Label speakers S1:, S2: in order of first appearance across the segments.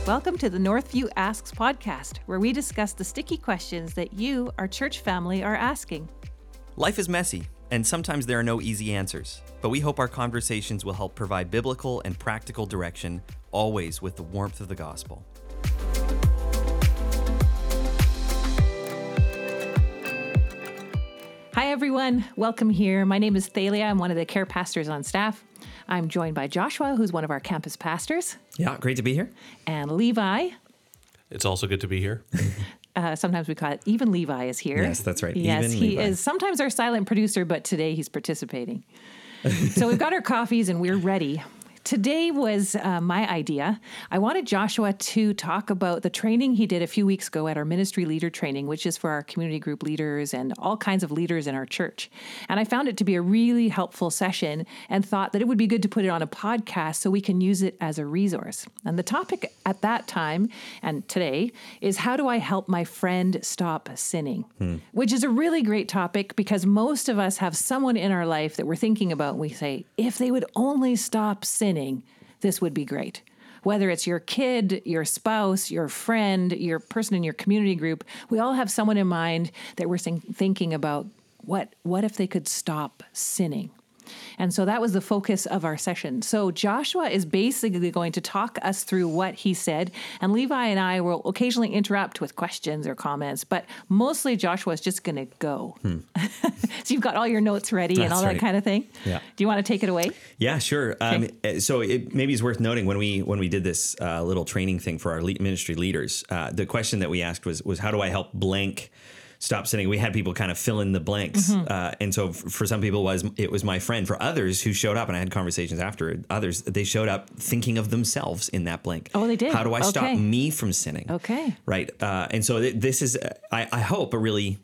S1: Welcome to the Northview Asks podcast, where we discuss the sticky questions that you, our church family, are asking.
S2: Life is messy, and sometimes there are no easy answers, but we hope our conversations will help provide biblical and practical direction, always with the warmth of the gospel.
S1: Hi, everyone. Welcome here. My name is Thalia. I'm one of the care pastors on staff. I'm joined by Joshua, who's one of our campus pastors.
S2: Yeah, great to be here.
S1: And Levi.
S3: It's also good to be here.
S1: Sometimes we call it even Levi is here.
S2: Yes, that's right.
S1: Yes,
S2: even
S1: he
S2: Levi
S1: is sometimes our silent producer, but today he's participating. So we've got our coffees and we're ready. Today was my idea. I wanted Joshua to talk about the training he did a few weeks ago at our ministry leader training, which is for our community group leaders and all kinds of leaders in our church. And I found it to be a really helpful session and thought that it would be good to put it on a podcast so we can use it as a resource. And the topic at that time and today is how do I help my friend stop sinning? Which is a really great topic because most of us have someone in our life that we're thinking about and we say, if they would only stop sinning, this would be great. Whether it's your kid, your spouse, your friend, your person in your community group, we all have someone in mind that we're thinking about what if they could stop sinning? And so that was the focus of our session. So Joshua is basically going to talk us through what he said, and Levi and I will occasionally interrupt with questions or comments, but mostly Joshua is just going to go. So you've got all your notes ready and all that kind of thing.
S2: Yeah.
S1: Do you want to take it away?
S2: Yeah, sure.
S1: Okay.
S2: So it maybe is worth noting when we did this little training thing for our ministry leaders, the question that we asked was how do I help blank stop sinning? We had people kind of fill in the blanks. And so for some people it was my friend. For others who showed up, and I had conversations after others, they showed up thinking of themselves in that blank.
S1: Oh, they did?
S2: How do I stop me from sinning?
S1: Okay.
S2: Right. And so this is, I hope, a really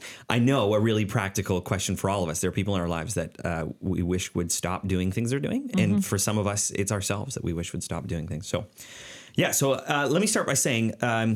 S2: practical question for all of us. There are people in our lives that we wish would stop doing things they're doing. And for some of us, it's ourselves that we wish would stop doing things. So, let me start by saying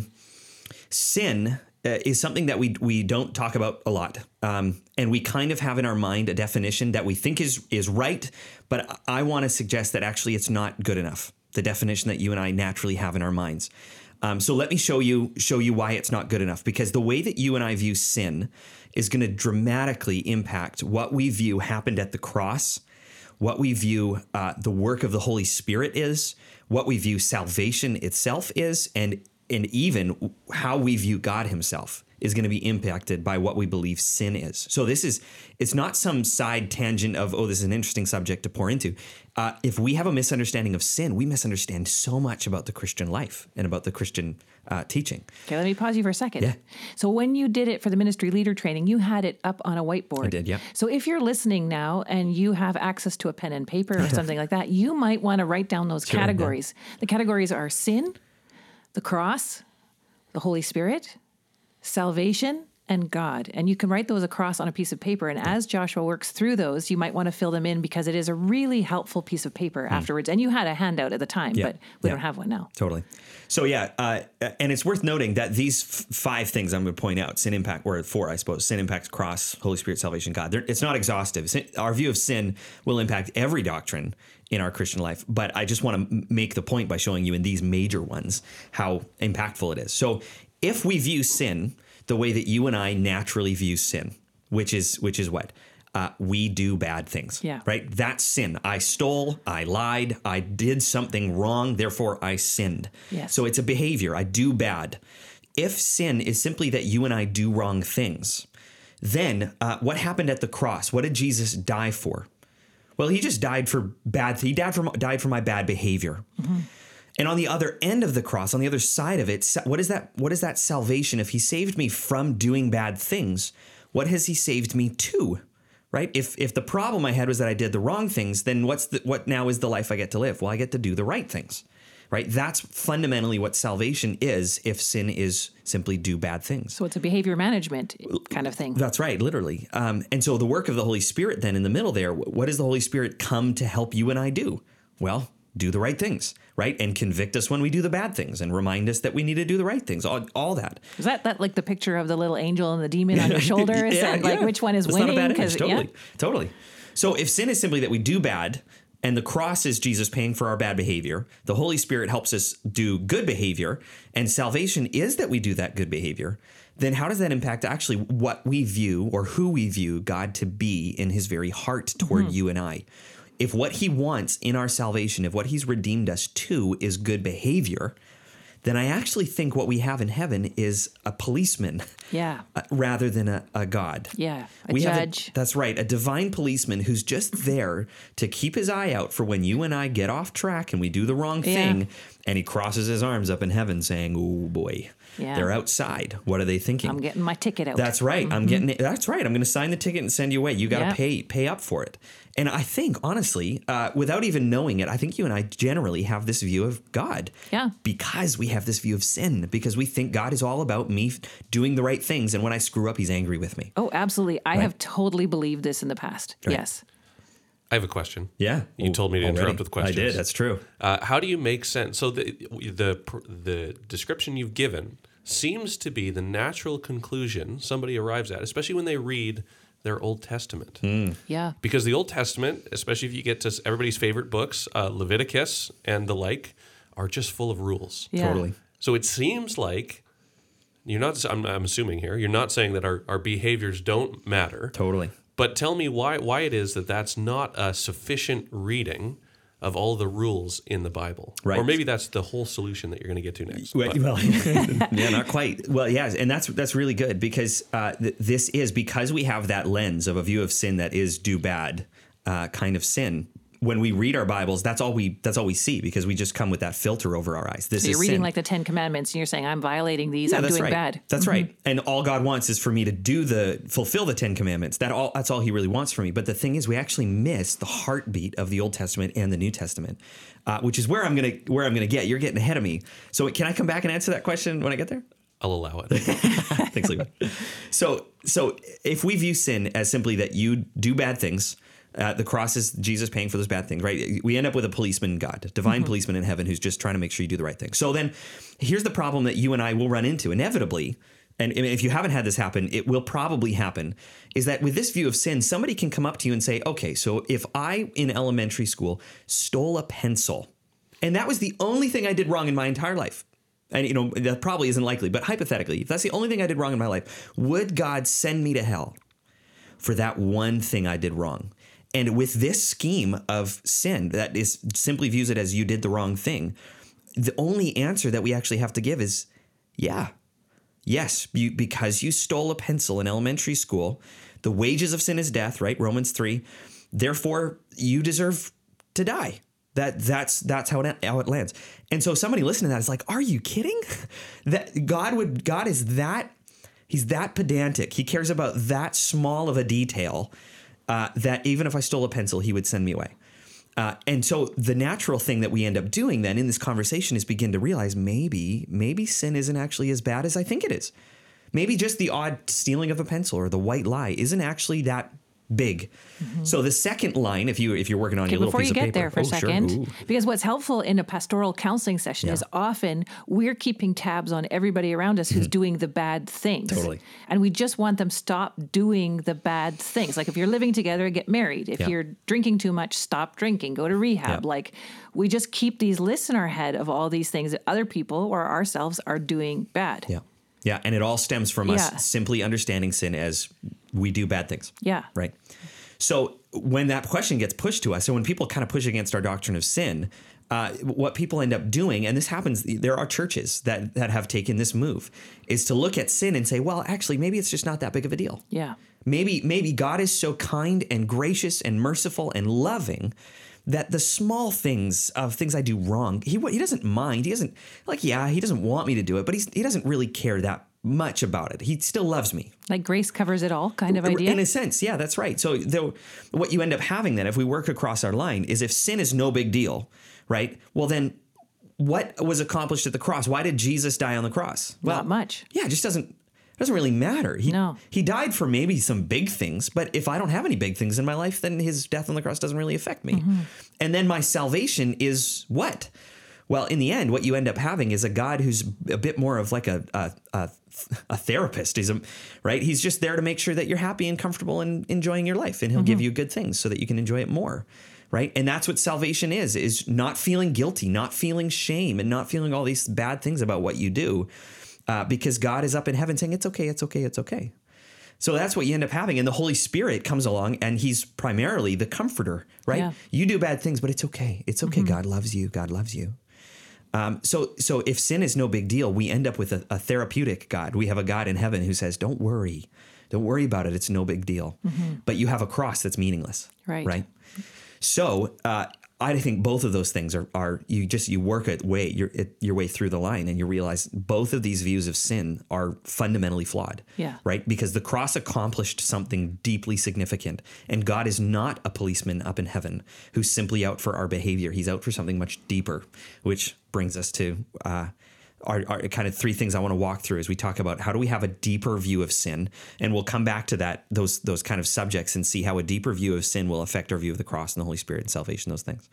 S2: sin is something that we don't talk about a lot. And we kind of have in our mind a definition that we think is right, but I want to suggest that actually it's not good enough, the definition that you and I naturally have in our minds. So let me show you why it's not good enough, because the way that you and I view sin is going to dramatically impact what we view happened at the cross, what we view the work of the Holy Spirit is, what we view salvation itself is, and even how we view God himself is going to be impacted by what we believe sin is. So it's not some side tangent of, this is an interesting subject to pour into. If we have a misunderstanding of sin, we misunderstand so much about the Christian life and about the Christian teaching.
S1: Okay, let me pause you for a second.
S2: Yeah.
S1: So when you did it for the ministry leader training, you had it up on a whiteboard.
S2: I did, yeah.
S1: So if you're listening now and you have access to a pen and paper or something like that, you might want to write down those categories. Yeah. The categories are sin, the cross, the Holy Spirit, salvation, and God. And you can write those across on a piece of paper. And as Joshua works through those, you might want to fill them in because it is a really helpful piece of paper afterwards. And you had a handout at the time, but we don't have one now.
S2: Totally. So and it's worth noting that these 5 things I'm going to point out, sin impact, or 4, I suppose, sin impacts cross, Holy Spirit, salvation, God. It's not exhaustive. Our view of sin will impact every doctrine in our Christian life. But I just want to make the point by showing you in these major ones how impactful it is. So if we view sin the way that you and I naturally view sin, which is what? We do bad things, right? That's sin. I stole, I lied, I did something wrong, therefore I sinned.
S1: Yes.
S2: So it's a behavior. I do bad. If sin is simply that you and I do wrong things, then what happened at the cross? What did Jesus die for? Well, he just died for bad. He died for my bad behavior. And on the other end of the cross, on the other side of it, what is that salvation? If he saved me from doing bad things, what has he saved me to? Right? If the problem I had was that I did the wrong things, then what now is the life I get to live? Well, I get to do the right things. Right? That's fundamentally what salvation is if sin is simply do bad things.
S1: So it's a behavior management kind of thing.
S2: That's right, literally. And so the work of the Holy Spirit then in the middle there, what does the Holy Spirit come to help you and I do? Well, do the right things, right? And convict us when we do the bad things and remind us that we need to do the right things, all that.
S1: Is that like the picture of the little angel and the demon on your shoulders? Which one is winning?
S2: Not a bad image, totally. So if sin is simply that we do bad and the cross is Jesus paying for our bad behavior. The Holy Spirit helps us do good behavior, and salvation is that we do that good behavior. Then how does that impact actually what we view or who we view God to be in his very heart toward you and I? If what he wants in our salvation, if what he's redeemed us to is good behavior, then I actually think what we have in heaven is a policeman rather than a God.
S1: Yeah, a judge.
S2: That's right, a divine policeman who's just there to keep his eye out for when you and I get off track and we do the wrong thing, and he crosses his arms up in heaven saying, oh boy, they're outside. What are they thinking?
S1: I'm getting my ticket out.
S2: That's right. I'm going to sign the ticket and send you away. You got to pay up for it. And I think, honestly, without even knowing it, I think you and I generally have this view of God.
S1: Yeah.
S2: Because we have this view of sin, because we think God is all about me doing the right things. And when I screw up, he's angry with me.
S1: Oh, absolutely. I have totally believed this in the past.
S2: Right.
S1: Yes.
S3: I have a question.
S2: Yeah.
S3: You told me to interrupt with questions.
S2: I did. That's true.
S3: How do you make sense? So the description you've given seems to be the natural conclusion somebody arrives at, especially when they read their Old Testament.
S1: Yeah.
S3: Because the Old Testament, especially if you get to everybody's favorite books, Leviticus and the like, are just full of rules.
S1: Yeah.
S2: Totally.
S3: So it seems like you're not, I'm assuming here, you're not saying that our behaviors don't matter.
S2: Totally.
S3: But tell me why it is that that's not a sufficient reading of all the rules in the Bible.
S2: Right.
S3: Or maybe that's the whole solution that you're going to get to next.
S2: Well, yeah, not quite. Well, yeah, and that's really good because this is because we have that lens of a view of sin that is do bad kind of sin. When we read our Bibles, that's all we see because we just come with that filter over our eyes. This
S1: so you're
S2: is
S1: reading
S2: sin.
S1: like the 10 Commandments and you're saying, I'm violating these, I'm doing
S2: right.
S1: bad.
S2: That's right. And all God wants is for me to fulfill the 10 Commandments. That's all he really wants from me. But the thing is, we actually miss the heartbeat of the Old Testament and the New Testament, which is where I'm gonna get. You're getting ahead of me. So can I come back and answer that question when I get there?
S3: I'll allow it.
S2: Thanks, Levi. So if we view sin as simply that you do bad things, the cross is Jesus paying for those bad things, right? We end up with a policeman God, divine policeman in heaven who's just trying to make sure you do the right thing. So then here's the problem that you and I will run into inevitably. And if you haven't had this happen, it will probably happen, is that with this view of sin, somebody can come up to you and say, okay, so if I in elementary school stole a pencil and that was the only thing I did wrong in my entire life, and that probably isn't likely, but hypothetically, if that's the only thing I did wrong in my life, would God send me to hell for that one thing I did wrong? And with this scheme of sin that is simply views it as you did the wrong thing, the only answer that we actually have to give is, yes, because you stole a pencil in elementary school, the wages of sin is death, right? Romans 3. Therefore, you deserve to die. That's how it lands. And so somebody listening to that is like, are you kidding? That God is that, he's that pedantic. He cares about that small of a detail. That even if I stole a pencil, he would send me away. And so the natural thing that we end up doing then in this conversation is begin to realize maybe sin isn't actually as bad as I think it is. Maybe just the odd stealing of a pencil or the white lie isn't actually that big. So the second line, if you're working on your little piece of paper.
S1: Before you get there for a second, because what's helpful in a pastoral counseling session is often we're keeping tabs on everybody around us who's doing the bad things.
S2: Totally.
S1: And we just want them stop doing the bad things. Like if you're living together, get married. If you're drinking too much, stop drinking, go to rehab. Like we just keep these lists in our head of all these things that other people or ourselves are doing bad.
S2: Yeah, and it all stems from us simply understanding sin as we do bad things.
S1: Yeah.
S2: Right. So when that question gets pushed to us, so when people kind of push against our doctrine of sin, what people end up doing, and this happens, there are churches that have taken this move, is to look at sin and say, well, actually, maybe it's just not that big of a deal.
S1: Yeah.
S2: Maybe God is so kind and gracious and merciful and loving that the small things of things I do wrong, he doesn't mind. He doesn't he doesn't want me to do it, but he doesn't really care that much about it. He still loves me.
S1: Like grace covers it all kind of idea?
S2: In a sense, yeah, that's right. So what you end up having then, if we work across our line, is if sin is no big deal, right? Well, then what was accomplished at the cross? Why did Jesus die on the cross? Well,
S1: Not much.
S2: Yeah, it just doesn't really matter. He died for maybe some big things, but if I don't have any big things in my life, then his death on the cross doesn't really affect me. And then my salvation is what? Well, in the end, what you end up having is a God who's a bit more of like a therapist. He's just there to make sure that you're happy and comfortable and enjoying your life, and he'll give you good things so that you can enjoy it more. right? And that's what salvation is not feeling guilty, not feeling shame, and not feeling all these bad things about what you do, because God is up in heaven saying, it's okay, it's okay, it's okay. So that's what you end up having. And the Holy Spirit comes along, and he's primarily the comforter, right?
S1: Yeah.
S2: You do bad things, but it's okay. It's okay. God loves you. God loves you. So if sin is no big deal, we end up with a therapeutic God. We have a God in heaven who says, don't worry. Don't worry about it. It's no big deal. But you have a cross that's meaningless.
S1: Right.
S2: So I think both of those things are you work your way through the line, and you realize both of these views of sin are fundamentally flawed.
S1: Yeah.
S2: Right? Because the cross accomplished something deeply significant, and God is not a policeman up in heaven who's simply out for our behavior. He's out for something much deeper, which brings us to our kind of three things I want to walk through as we talk about how do we have a deeper view of sin, and we'll come back to those kind of subjects and see how a deeper view of sin will affect our view of the cross and the Holy Spirit and salvation, those things.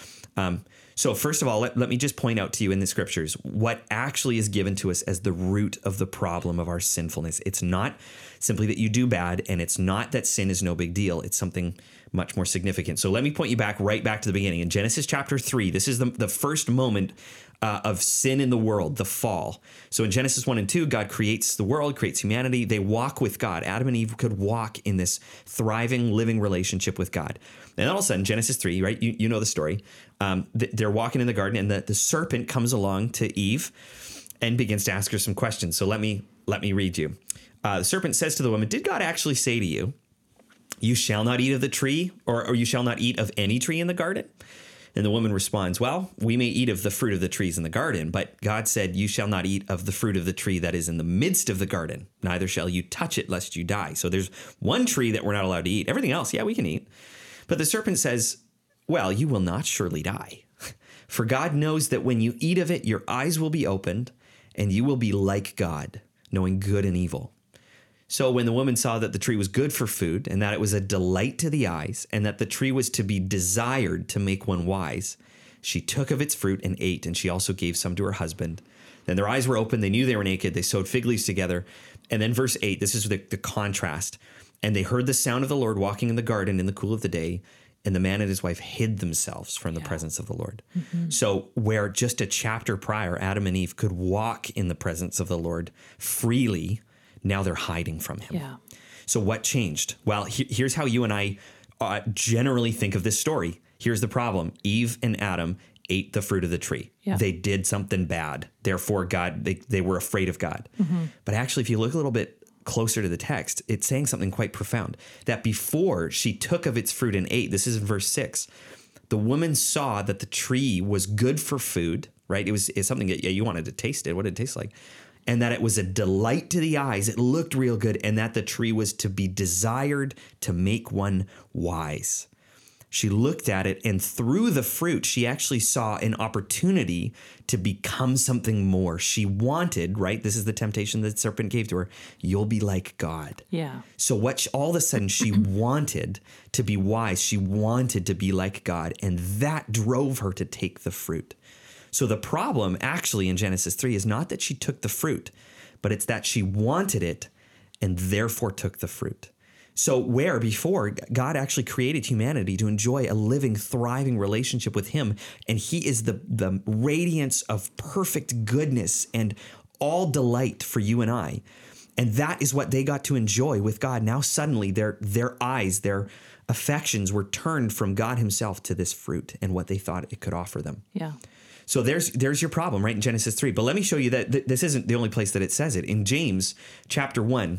S2: So first of all, let me just point out to you in the scriptures what actually is given to us as the root of the problem of our sinfulness. It's not simply that you do bad, and it's not that sin is no big deal. It's something much more significant. So let me point you right back to the beginning. In Genesis chapter 3, this is the first moment of sin in the world, the fall. So in Genesis 1 and 2, God creates the world, creates humanity. They walk with God. Adam and Eve could walk in this thriving, living relationship with God. And all of a sudden, Genesis 3, right? You know the story. They're walking in the garden, and the serpent comes along to Eve and begins to ask her some questions. So let me read you. The serpent says to the woman, "Did God actually say to you, you shall not eat of the tree, or you shall not eat of any tree in the garden?" And the woman responds, "Well, we may eat of the fruit of the trees in the garden, but God said, you shall not eat of the fruit of the tree that is in the midst of the garden. Neither shall you touch it, lest you die." So there's one tree that we're not allowed to eat. Everything else, yeah, we can eat. But the serpent says, "Well, you will not surely die. For God knows that when you eat of it, your eyes will be opened, and you will be like God, knowing good and evil." So when the woman saw that the tree was good for food, and that it was a delight to the eyes, and that the tree was to be desired to make one wise, she took of its fruit and ate, and she also gave some to her husband. Then their eyes were opened, they knew they were naked, they sewed fig leaves together. And then verse 8, this is the contrast. "And they heard the sound of the Lord walking in the garden in the cool of the day, and the man and his wife hid themselves from the presence of the Lord." So where just a chapter prior, Adam and Eve could walk in the presence of the Lord freely, now they're hiding from him.
S1: Yeah.
S2: So what changed? Well, here's how you and I generally think of this story. Here's the problem. Eve and Adam ate the fruit of the tree.
S1: Yeah.
S2: They did something bad. Therefore, they were afraid of God. But actually, if you look a little bit closer to the text, it's saying something quite profound. That before she took of its fruit and ate, this is in verse 6, the woman saw that the tree was good for food, right? It's something that you wanted to taste it. What did it taste like? And that it was a delight to the eyes. It looked real good. And that the tree was to be desired to make one wise. She looked at it, and through the fruit, she actually saw an opportunity to become something more. She wanted, right? This is the temptation that the serpent gave to her. You'll be like God.
S1: Yeah.
S2: So all of a sudden she wanted to be wise. She wanted to be like God. And that drove her to take the fruit. So the problem actually in Genesis 3 is not that she took the fruit, but it's that she wanted it and therefore took the fruit. So where before God actually created humanity to enjoy a living, thriving relationship with him, and he is the radiance of perfect goodness and all delight for you and I. And that is what they got to enjoy with God. Now suddenly their eyes, their affections were turned from God himself to this fruit and what they thought it could offer them.
S1: Yeah.
S2: So there's your problem, right, in Genesis 3. But let me show you that this isn't the only place that it says it. In James chapter 1,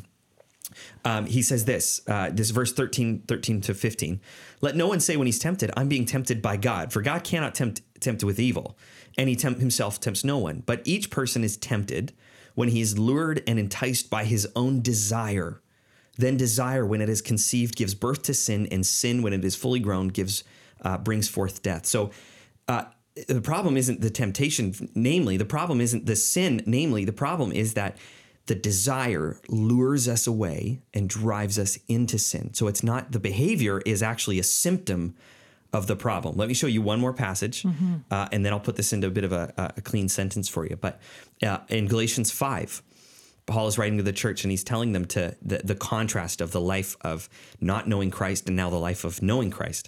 S2: he says this verse 13 to 15. "Let no one say when he's tempted, I'm being tempted by God. For God cannot tempt with evil, and he himself tempts no one. But each person is tempted when he is lured and enticed by his own desire. Then desire, when it is conceived, gives birth to sin, and sin, when it is fully grown, brings forth death." So the problem isn't the temptation, namely, the problem isn't the sin, namely, the problem is that the desire lures us away and drives us into sin. So it's not, the behavior is actually a symptom of the problem. Let me show you one more passage, and then I'll put this into a bit of a clean sentence for you. But in Galatians 5, Paul is writing to the church, and he's telling them the contrast of the life of not knowing Christ and now the life of knowing Christ.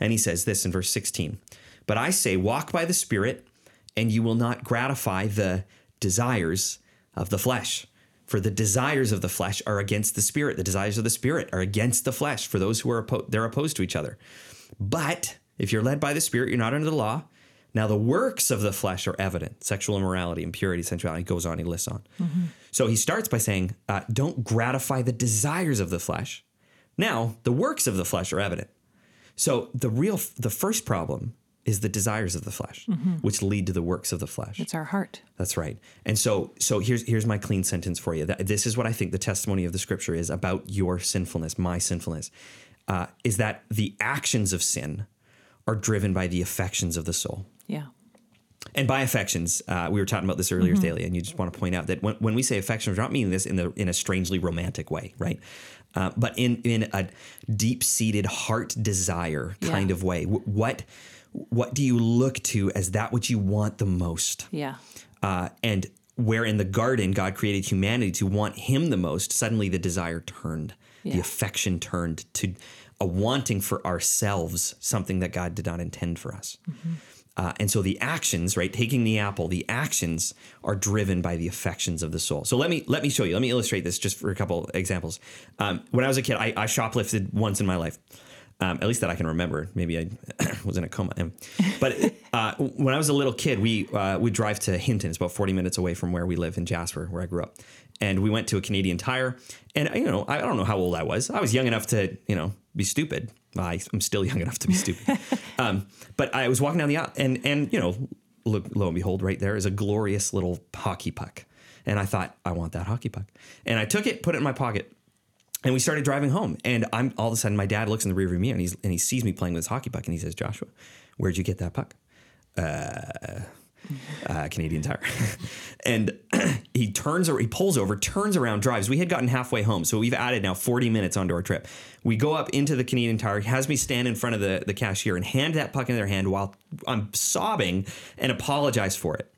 S2: And he says this in verse 16, but I say, walk by the Spirit, and you will not gratify the desires of the flesh. For the desires of the flesh are against the Spirit. The desires of the Spirit are against the flesh. For those who are they're opposed to each other. But if you're led by the Spirit, you're not under the law. Now the works of the flesh are evident: sexual immorality, impurity, sensuality. He goes on, he lists on. So he starts by saying, don't gratify the desires of the flesh. Now the works of the flesh are evident. So the first problem is the desires of the flesh, which lead to the works of the flesh.
S1: It's our heart.
S2: That's right. And so here's my clean sentence for you. This is what I think the testimony of the Scripture is about your sinfulness, my sinfulness, is that the actions of sin are driven by the affections of the soul.
S1: Yeah.
S2: And by affections, we were talking about this earlier, Thalia, and you just want to point out that when we say affections, we're not meaning this in a strangely romantic way, right? But in a deep-seated heart desire kind of way. What do you look to as that which you want the most?
S1: Yeah.
S2: And where in the garden God created humanity to want him the most, suddenly the desire turned, the affection turned to a wanting for ourselves, something that God did not intend for us. And so the actions, right, taking the apple, the actions are driven by the affections of the soul. So let me show you. Let me illustrate this just for a couple examples. When I was a kid, I shoplifted once in my life. At least that I can remember. Maybe I was in a coma. But when I was a little kid, we'd drive to Hinton. It's about 40 minutes away from where we live in Jasper, where I grew up. And we went to a Canadian Tire. And, I don't know how old I was. I was young enough to, be stupid. I'm still young enough to be stupid. But I was walking down the aisle and lo and behold, right there is a glorious little hockey puck. And I thought, I want that hockey puck. And I took it, put it in my pocket. And we started driving home, and all of a sudden my dad looks in the rearview mirror and he sees me playing with this hockey puck, and he says, "Joshua, where'd you get that puck?" Canadian Tire. And he pulls over, turns around, drives. We had gotten halfway home, so we've added now 40 minutes onto our trip. We go up into the Canadian Tire. He has me stand in front of the cashier and hand that puck in their hand while I'm sobbing and apologize for it.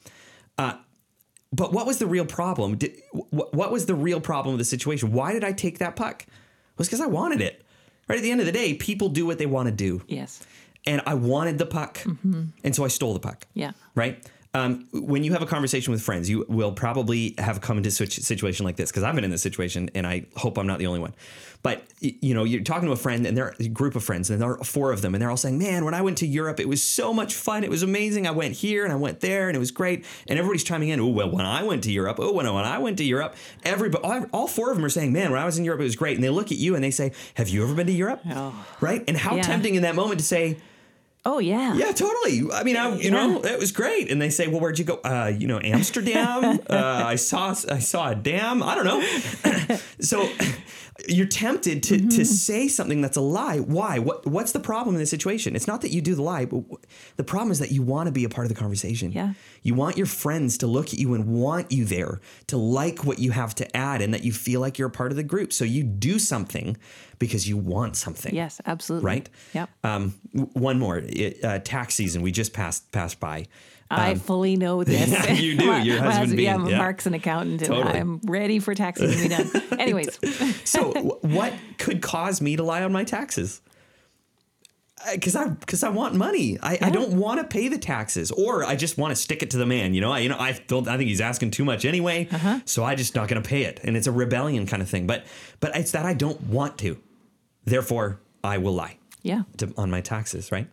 S2: But what was the real problem? What was the real problem of the situation? Why did I take that puck? It was because I wanted it. Right at the end of the day, people do what they want to do.
S1: Yes.
S2: And I wanted the puck. And so I stole the puck.
S1: Yeah.
S2: Right? When you have a conversation with friends, you will probably have come into a situation like this, because I've been in this situation, and I hope I'm not the only one. But, you're talking to a friend, and they're a group of friends, and there are 4 of them, and they're all saying, "Man, when I went to Europe, it was so much fun. It was amazing. I went here and I went there, and it was great." And everybody's chiming in, "Oh, well, when I went to Europe, when I went to Europe," all 4 of them are saying, "Man, when I was in Europe, it was great." And they look at you and they say, "Have you ever been to Europe?"
S1: Oh.
S2: Right? And how tempting in that moment to say,
S1: "Oh, yeah.
S2: Yeah, totally. I mean, it was great." And they say, "Well, where'd you go?" Amsterdam. I saw a dam. I don't know. So you're tempted to say something that's a lie. Why? What's the problem in this situation? It's not that you do the lie, but the problem is that you want to be a part of the conversation.
S1: Yeah.
S2: You want your friends to look at you and want you there, to like what you have to add, and that you feel like you're a part of the group. So you do something because you want something.
S1: Yes, absolutely.
S2: Right?
S1: Yep.
S2: One more. Tax season. We just passed by.
S1: I fully know this.
S2: Yeah, you do. Your husband being.
S1: Mark's an accountant, and
S2: Totally.
S1: I'm ready for tax season to be done. Anyways.
S2: So what could cause me to lie on my taxes? Because I want money. I don't want to pay the taxes, or I just want to stick it to the man. I think he's asking too much anyway, so I just not going to pay it, and it's a rebellion kind of thing. But it's that I don't want to, therefore I will lie.
S1: Yeah.
S2: On my taxes, right?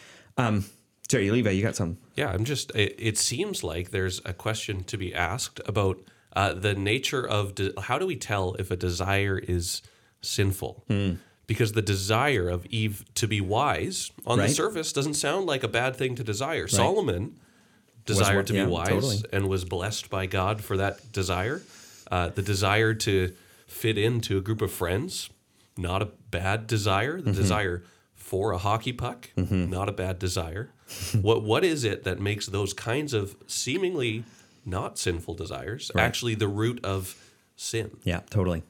S2: Sorry, Levi, you got some.
S3: Yeah, it seems like there's a question to be asked about the nature of how do we tell if a desire is sinful? Because the desire of Eve to be wise on the surface doesn't sound like a bad thing to desire. Right. Solomon desired to be wise and was blessed by God for that desire. The desire to fit into a group of friends, not a bad desire. The desire for a hockey puck, not a bad desire. What is it that makes those kinds of seemingly not sinful desires actually the root of sin?
S2: Yeah, totally.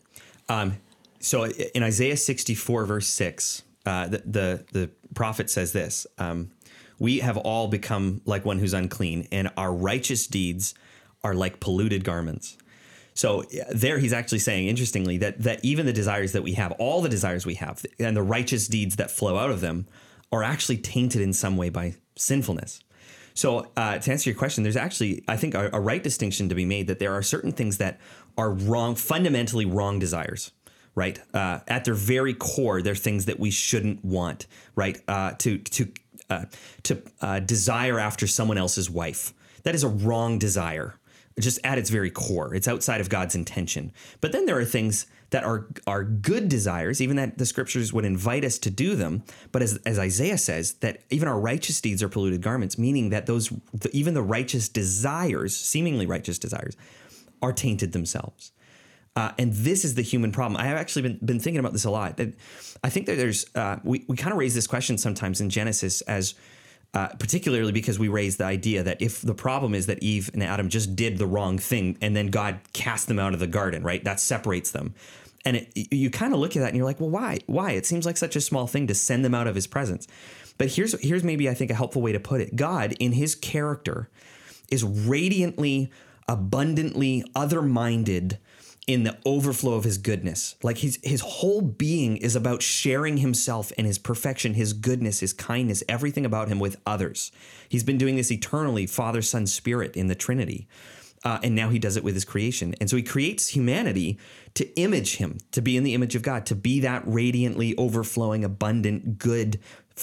S2: So in Isaiah 64, verse 6, the prophet says this, "We have all become like one who's unclean, and our righteous deeds are like polluted garments." So there he's actually saying, interestingly, that even the desires that we have, all the desires we have, and the righteous deeds that flow out of them are actually tainted in some way by sinfulness. So to answer your question, there's actually, I think, a right distinction to be made that there are certain things that are wrong, fundamentally wrong desires, right? At their very core, they're things that we shouldn't want, right? To desire after someone else's wife. That is a wrong desire, just at its very core. It's outside of God's intention. But then there are things that are good desires, even that the scriptures would invite us to do them. But as Isaiah says, that even our righteous deeds are polluted garments, meaning that even the righteous desires, seemingly righteous desires, are tainted themselves. And this is the human problem. I have actually been thinking about this a lot. I think that there's, we kind of raise this question sometimes in Genesis as, particularly because we raise the idea that if the problem is that Eve and Adam just did the wrong thing and then God cast them out of the garden, right? That separates them. And you kind of look at that and you're like, well, why? Why? It seems like such a small thing to send them out of his presence. But here's maybe, I think, a helpful way to put it. God, in his character, is radiantly, abundantly, other-minded in the overflow of his goodness. Like his whole being is about sharing himself and his perfection, his goodness, his kindness, everything about him with others. He's been doing this eternally, Father, Son, Spirit in the Trinity. And now he does it with his creation. And so he creates humanity to image him, to be in the image of God, to be that radiantly overflowing, abundant, good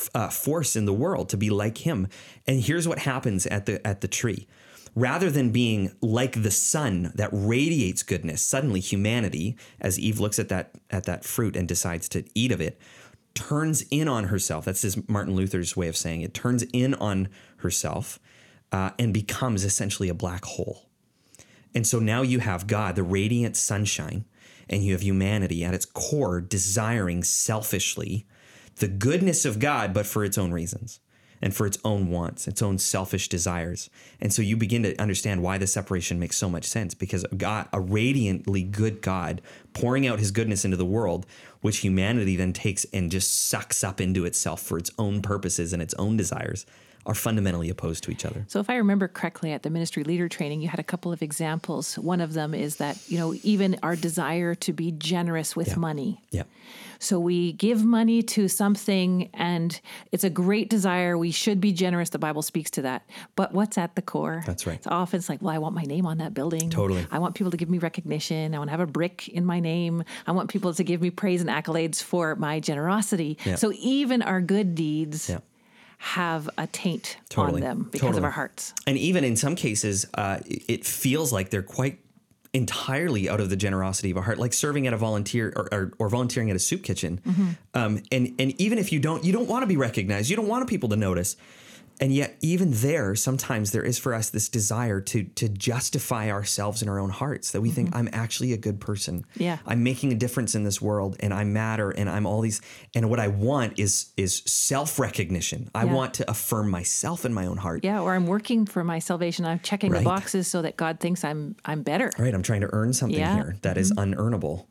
S2: force in the world, to be like him. And here's what happens at the tree. Rather than being like the sun that radiates goodness, suddenly humanity, as Eve looks at that fruit and decides to eat of it, turns in on herself. That's Martin Luther's way of saying it. Turns in on herself and becomes essentially a black hole. And so now you have God, the radiant sunshine, and you have humanity at its core desiring selfishly the goodness of God, but for its own reasons and for its own wants, its own selfish desires. And so you begin to understand why the separation makes so much sense, because God, a radiantly good God, pouring out his goodness into the world, which humanity then takes and just sucks up into itself for its own purposes and its own desires, are fundamentally opposed to each other.
S1: So if I remember correctly, at the ministry leader training, you had a couple of examples. One of them is that, even our desire to be generous with money.
S2: Yeah.
S1: So we give money to something and it's a great desire. We should be generous. The Bible speaks to that. But what's at the core?
S2: That's right.
S1: It's often it's like, well, I want my name on that building.
S2: Totally.
S1: I want people to give me recognition. I want to have a brick in my name. I want people to give me praise and accolades for my generosity. Yeah. So even our good deeds have a taint on them because of our hearts.
S2: And even in some cases, it feels like they're quite entirely out of the generosity of our heart, like serving at a volunteer or volunteering at a soup kitchen. Mm-hmm. And even if you don't want to be recognized, you don't want people to notice. And yet even there, sometimes there is for us this desire to justify ourselves in our own hearts, that we think I'm actually a good person.
S1: Yeah.
S2: I'm making a difference in this world and I matter and I'm all these. And what I want is self-recognition. I want to affirm myself in my own heart.
S1: Yeah. Or I'm working for my salvation. I'm checking the boxes so that God thinks I'm better.
S2: Right. I'm trying to earn something here that is unearnable.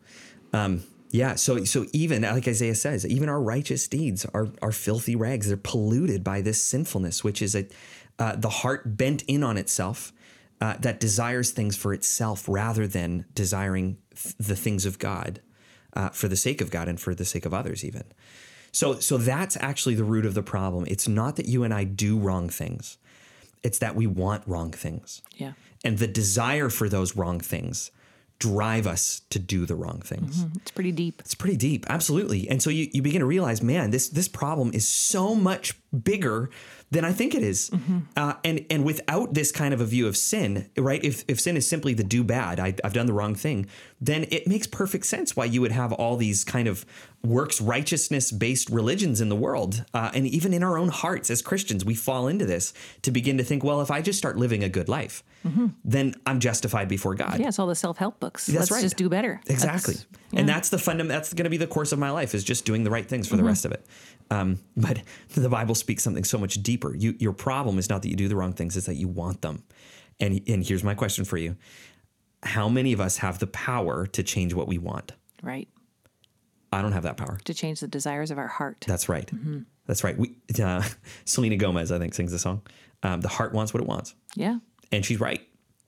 S2: So even like Isaiah says, even our righteous deeds are filthy rags. They're polluted by this sinfulness, which is the heart bent in on itself, that desires things for itself rather than desiring the things of God, for the sake of God and for the sake of others even. So that's actually the root of the problem. It's not that you and I do wrong things. It's that we want wrong things. Yeah. And the desire for those wrong things drive us to do the wrong things.
S1: It's pretty deep.
S2: It's pretty deep. Absolutely. And so you begin to realize, man, this problem is so much bigger than I think it is. And without this kind of a view of sin, right? If sin is simply the do bad, I've done the wrong thing, then it makes perfect sense why you would have all these kind of works righteousness based religions in the world. And even in our own hearts as Christians, we fall into this to begin to think, well, if I just start living a good life, then I'm justified before God.
S1: Yeah, it's all the self-help books.
S2: Let's
S1: just do better.
S2: Exactly. And that's the that's going to be the course of my life, is just doing the right things for the rest of it. But the Bible speaks something so much deeper. Your problem is not that you do the wrong things, it's that you want them. And here's my question for you. How many of us have the power to change what we want?
S1: Right.
S2: I don't have that power.
S1: To change the desires of our heart.
S2: That's right. That's right. Selena Gomez, I think, sings the song. The heart wants what it wants.
S1: Yeah.
S2: And she's right.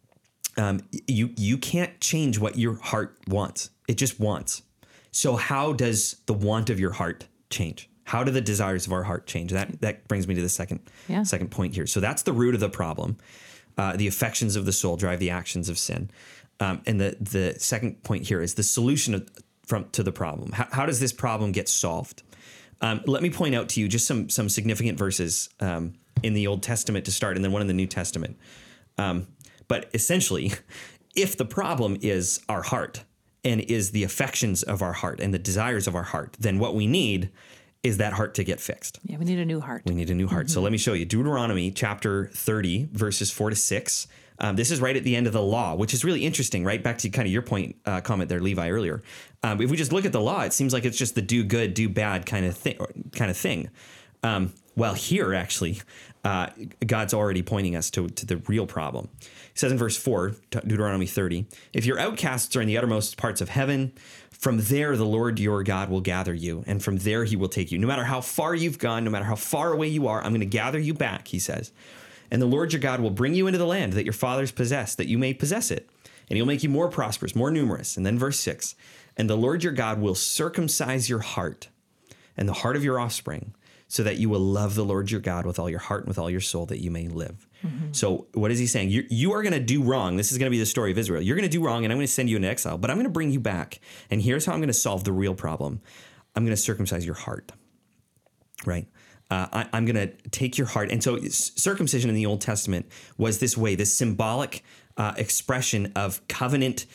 S2: You can't change what your heart wants. It just wants. So how does the want of your heart change? How do the desires of our heart change? That brings me to the second point here. So that's the root of the problem. The affections of the soul drive the actions of sin. And the second point here is the solution to the problem. How does this problem get solved? Let me point out to you just some significant verses in the Old Testament to start, and then one in the New Testament. But essentially, if the problem is our heart and is the affections of our heart and the desires of our heart, then what we need is that heart to get fixed.
S1: Yeah, we need a new heart.
S2: We need a new heart. So let me show you. Deuteronomy chapter 30, verses 4 to 6. This is right at the end of the law, which is really interesting, right? Back to kind of your point, comment there, Levi, earlier. If we just look at the law, it seems like it's just the do good, do bad kind of thing. Well, here, actually, God's already pointing us to the real problem. He says in verse 4, Deuteronomy 30, if your outcasts are in the uttermost parts of heaven, from there the Lord your God will gather you, and from there he will take you. No matter how far you've gone, no matter how far away you are, I'm going to gather you back, he says. And the Lord your God will bring you into the land that your fathers possessed, that you may possess it. And he'll make you more prosperous, more numerous. And then verse 6, and the Lord your God will circumcise your heart and the heart of your offspring, so that you will love the Lord your God with all your heart and with all your soul, that you may live. Mm-hmm. So what is he saying? You are going to do wrong. This is going to be the story of Israel. You're going to do wrong, and I'm going to send you into exile, but I'm going to bring you back. And here's how I'm going to solve the real problem. I'm going to circumcise your heart, right? I'm going to take your heart. And so circumcision in the Old Testament was this way, this symbolic expression of covenant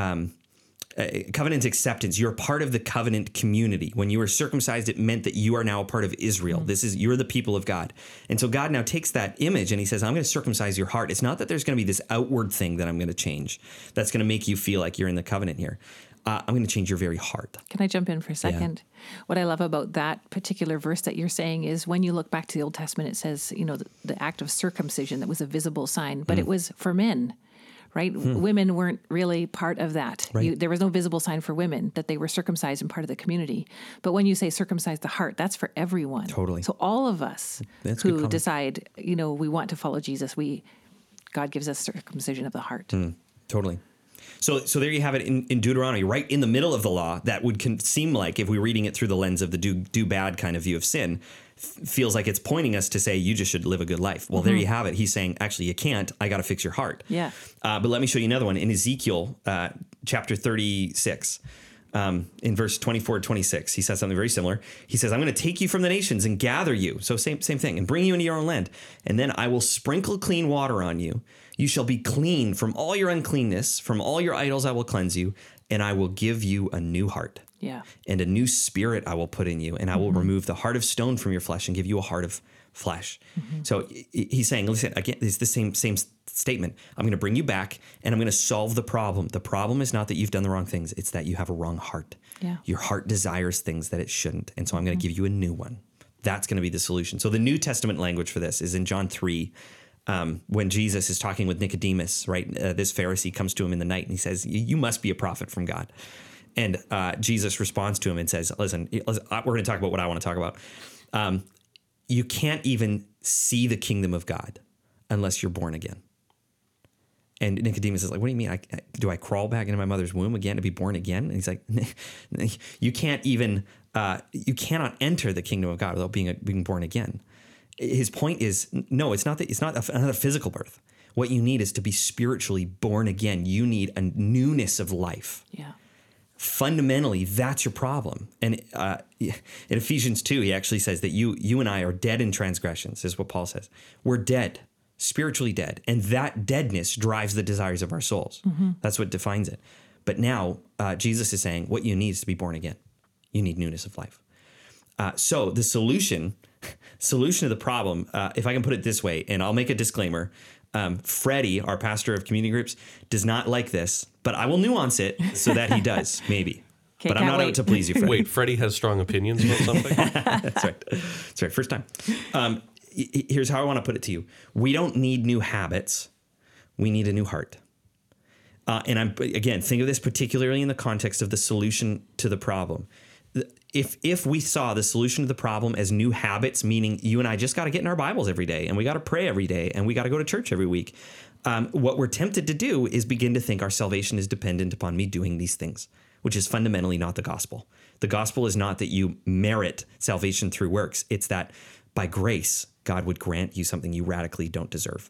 S2: acceptance. You're part of the covenant community. When you were circumcised, it meant that you are now a part of Israel. Mm-hmm. You're the people of God. And so God now takes that image and he says, I'm going to circumcise your heart. It's not that there's going to be this outward thing that I'm going to change that's going to make you feel like you're in the covenant here. I'm going to change your very heart.
S1: Can I jump in for a second? Yeah. What I love about that particular verse that you're saying is when you look back to the Old Testament, it says, the act of circumcision, that was a visible sign, but it was for men. Right? Women weren't really part of that.
S2: Right.
S1: There was no visible sign for women that they were circumcised and part of the community. But when you say circumcise the heart, that's for everyone.
S2: Totally.
S1: So all of us who decide, we want to follow Jesus, God gives us circumcision of the heart.
S2: Totally. So there you have it in Deuteronomy, right in the middle of the law. That would seem like, if we're reading it through the lens of the do bad kind of view of sin, feels like it's pointing us to say you just should live a good life. Well, there you have it. He's saying, actually, you can't. I got to fix your heart.
S1: Yeah.
S2: But let me show you another one in Ezekiel chapter 36. In verse 24 to 26, he says something very similar. He says, I'm going to take you from the nations and gather you. So same thing, and bring you into your own land. And then I will sprinkle clean water on you. You shall be clean from all your uncleanness. From all your idols I will cleanse you. And I will give you a new heart.
S1: Yeah. And
S2: a new spirit I will put in you. And I will remove the heart of stone from your flesh and give you a heart of flesh. So he's saying, listen, again, it's the same statement. I'm going to bring you back and I'm going to solve the problem. The problem is not that you've done the wrong things. It's that you have a wrong heart.
S1: Yeah.
S2: Your heart desires things that it shouldn't. And so I'm going to give you a new one. That's going to be the solution. So the New Testament language for this is in John 3, when Jesus is talking with Nicodemus, right? This Pharisee comes to him in the night and he says, you must be a prophet from God. And Jesus responds to him and says, listen, we're going to talk about what I want to talk about. You can't even see the kingdom of God unless you're born again. And Nicodemus is like, what do you mean? Do I crawl back into my mother's womb again to be born again? And he's like, you can't even, you cannot enter the kingdom of God without being born again. His point is, no, it's not another physical birth. What you need is to be spiritually born again. You need a newness of life.
S1: Yeah.
S2: Fundamentally, that's your problem. And in Ephesians 2, he actually says that you and I are dead in transgressions, is what Paul says. We're dead, spiritually dead. And that deadness drives the desires of our souls. That's what defines it. But now Jesus is saying what you need is to be born again. You need newness of life. So the solution to the problem, if I can put it this way, and I'll make a disclaimer, Freddie, our pastor of community groups, does not like this, but I will nuance it so that he does, maybe.
S1: Okay,
S2: but I'm not out to please you, Freddie.
S3: Wait, Freddie has strong opinions about something?
S2: That's right. First time. Here's how I want to put it to you. We don't need new habits. We need a new heart. And again, think of this particularly in the context of the solution to the problem. If we saw the solution to the problem as new habits, meaning you and I just got to get in our Bibles every day and we got to pray every day and we got to go to church every week, what we're tempted to do is begin to think our salvation is dependent upon me doing these things, which is fundamentally not the gospel. The gospel is not that you merit salvation through works. It's that by grace, God would grant you something you radically don't deserve.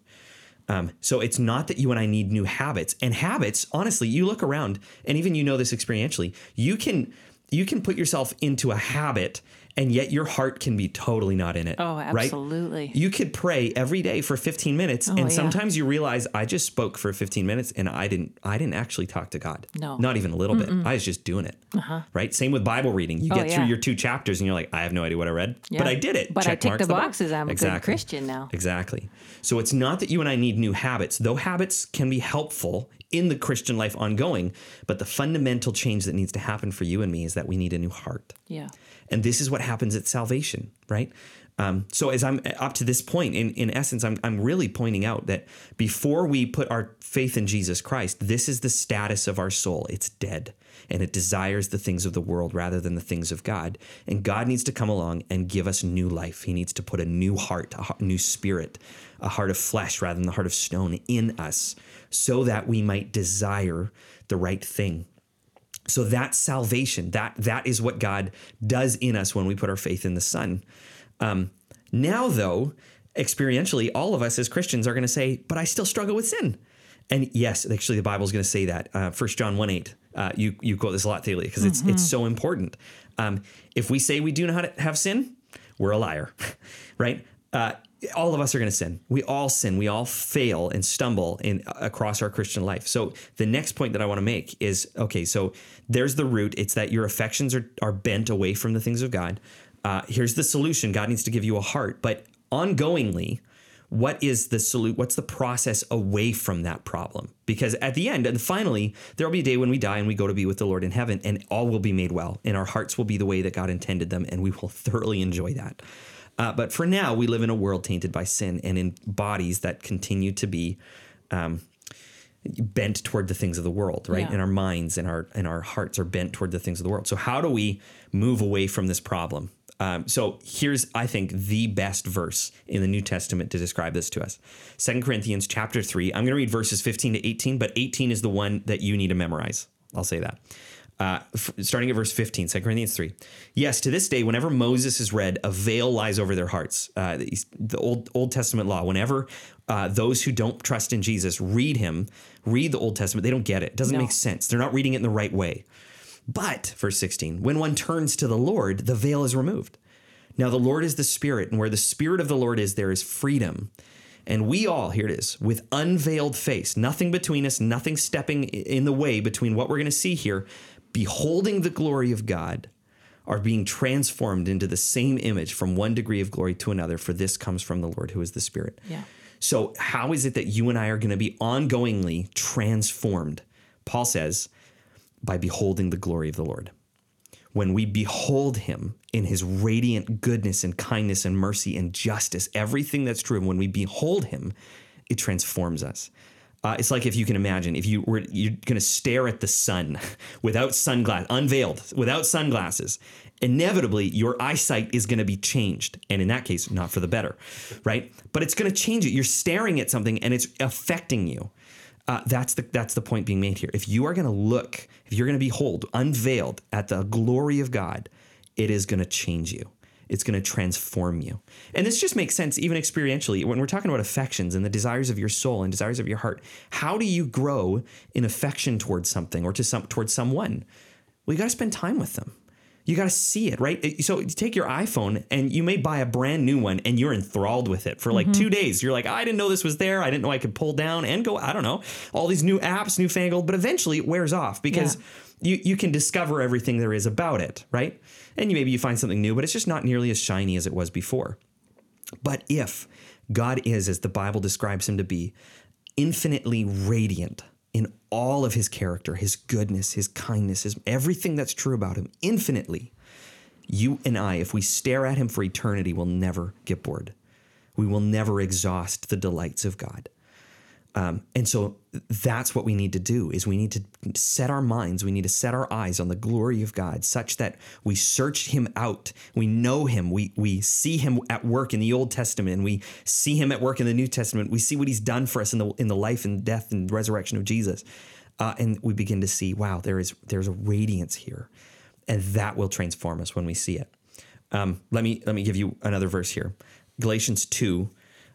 S2: So it's not that you and I need new habits. And habits, honestly, you look around, and even you know this experientially, you can put yourself into a habit, and yet your heart can be totally not in it.
S1: Oh, absolutely.
S2: Right? You could pray every day for 15 minutes, and sometimes you realize I just spoke for 15 minutes, and I didn't actually talk to God.
S1: No.
S2: Not even a little bit. I was just doing it. Right? Same with Bible reading. You get through your 2 chapters, and you're like, I have no idea what I read, but I did it.
S1: But
S2: Check
S1: I ticked
S2: marks
S1: the boxes. I'm a good Christian now.
S2: Exactly. So it's not that you and I need new habits, though habits can be helpful in the Christian life ongoing, but the fundamental change that needs to happen for you and me is that we need a new heart.
S1: Yeah.
S2: And this is what happens at salvation, right? So as I'm up to this point, in essence, I'm really pointing out that before we put our faith in Jesus Christ, this is the status of our soul. It's dead, and it desires the things of the world rather than the things of God. And God needs to come along and give us new life. He needs to put a new heart, a new spirit, a heart of flesh rather than the heart of stone in us, so that we might desire the right thing. So that's salvation. That is what God does in us when we put our faith in the Son. Now, though, experientially, all of us as Christians are going to say, but I still struggle with sin. And yes, actually, the Bible is going to say that. 1 John 1:8. You quote this a lot, Thalia, because it's so important. If we say we do not have sin, we're a liar, right? All of us are going to sin. We all sin. We all fail and stumble across our Christian life. So the next point that I want to make is, okay, so there's the root. It's that your affections are bent away from the things of God. Here's the solution. God needs to give you a heart. But ongoingly, what's the process away from that problem? Because at the end, and finally, there will be a day when we die and we go to be with the Lord in heaven, and all will be made well, and our hearts will be the way that God intended them, and we will thoroughly enjoy that. But for now, we live in a world tainted by sin and in bodies that continue to be bent toward the things of the world, right? And our minds and our hearts are bent toward the things of the world. So how do we move away from this problem? So here's, I think, the best verse in the New Testament to describe this to us. 2 Corinthians chapter 3. I'm going to read verses 15 to 18, but 18 is the one that you need to memorize. I'll say that. Starting at verse 15, 2 Corinthians 3. Yes, to this day, whenever Moses is read, a veil lies over their hearts. The Old Testament law, whenever those who don't trust in Jesus read the Old Testament, they don't get it. It doesn't make sense. They're not reading it in the right way. But, verse 16, when one turns to the Lord, the veil is removed. Now the Lord is the Spirit, and where the Spirit of the Lord is, there is freedom. And we all, here it is, with unveiled face, nothing between us, nothing stepping in the way between what we're going to see here, beholding the glory of God, are being transformed into the same image from one degree of glory to another, for this comes from the Lord who is the Spirit. Yeah. So how is it that you and I are going to be ongoingly transformed? Paul says, by beholding the glory of the Lord. When we behold him in his radiant goodness and kindness and mercy and justice, everything that's true, when we behold him, it transforms us. It's like, if you can imagine, you're going to stare at the sun without sunglasses, unveiled, without sunglasses, inevitably your eyesight is going to be changed. And in that case, not for the better, right? But it's going to change it. You're staring at something and it's affecting you. That's the point being made here. If you are going to look, if you're going to behold, unveiled at the glory of God, it is going to change you. It's going to transform you. And this just makes sense even experientially. When we're talking about affections and the desires of your soul and desires of your heart, how do you grow in affection towards something or towards someone? Well, you got to spend time with them. You got to see it, right? So you take your iPhone and you may buy a brand new one and you're enthralled with it for like 2 days. You're like, I didn't know this was there. I didn't know I could pull down and go, I don't know, all these new apps, newfangled, but eventually it wears off because you can discover everything there is about it, right? And maybe you find something new, but it's just not nearly as shiny as it was before. But if God is, as the Bible describes him to be, infinitely radiant in all of his character, his goodness, his kindness, everything that's true about him, infinitely, you and I, if we stare at him for eternity, will never get bored. We will never exhaust the delights of God. And so that's what we need to do, is we need to set our minds, we need to set our eyes on the glory of God such that we search him out, we know him, we see him at work in the Old Testament, and we see him at work in the New Testament, we see what he's done for us in the life and death and resurrection of Jesus. And we begin to see, wow, there's a radiance here. And that will transform us when we see it. Let me give you another verse here. Galatians 2,